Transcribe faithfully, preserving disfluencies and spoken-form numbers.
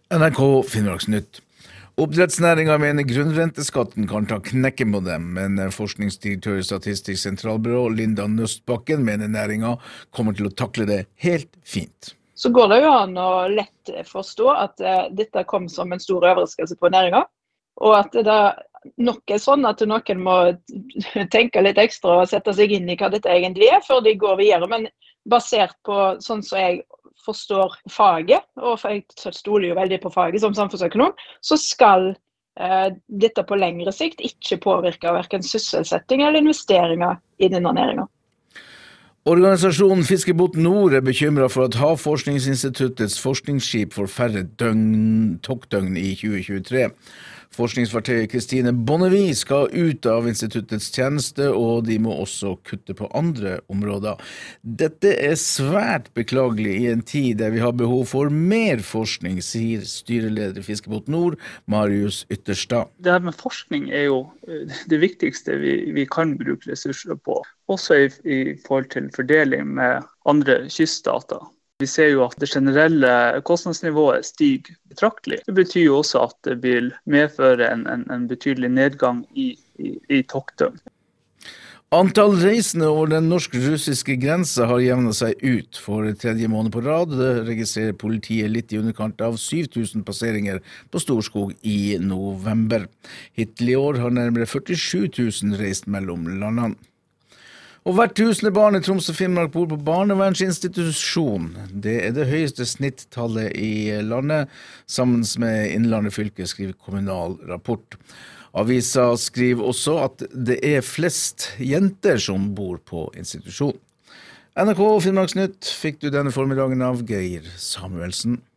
N R K Finnmarksnytt. Oppdrettsnæringen mener grunnrenteskatten kan ta knekken på dem, men forskningsdirektør i Statistisk sentralbyrå Linda Nøstbakken mener næringen kommer til å takle det helt fint. Så går det jo an å lett forstå at uh, dette kom som en stor overraskelse på næringen, og at det nok er sånn at noen må tenke litt ekstra og sette seg inn i hva dette egentlig er, før de går videre, men basert på sånn som jeg forstår faget, og jeg stoler jo veldig på faget som samfunnsøkonom, så skal eh, dette på lengre sikt ikke påvirke hverken sysselsetting eller investeringer i denne næringen. Organisasjonen Fiskebåt Nord er bekymret for at Havforskningsinstituttets forskningsskip får færre døgn, toktdøgn i tjue tjuetre. Forskningsfartøyet Kristine Bonnevie skal ut av instituttets tjeneste, og de må også kutte på andre områder. Dette er svært beklagelig i en tid der vi har behov for mer forskning, sier styreleder i Fiskebåt Nord, Marius Ytterstad. Det her med forskning er jo det viktigste vi, vi kan bruke ressurser på, også i, i forhold til fordeling med andre kyststater. Vi ser jo at det generelle kostnadsnivået stiger betraktelig. Det betyr jo også at det vil medføre en, en, en betydelig nedgang i, i, i toktdøgn. Antall reisende over den norsk-russiske grensa har jevnet seg ut. For tredje måned på rad registrerer politiet litt i underkant av syv tusen passeringer på Storskog i november. Hittil i år har nærmere førtisju tusen reist mellom landene. Og hvert tusende barn i Troms og Finnmark bor på barnevernsinstitusjon. Det er det høyeste snittallet i landet, sammen med Innlandet fylke, skriver Kommunal Rapport. Avisa skriver også at det er flest jenter som bor på institusjon. N R K Finnmarksnytt fikk du denne formiddagen av Geir Samuelsen.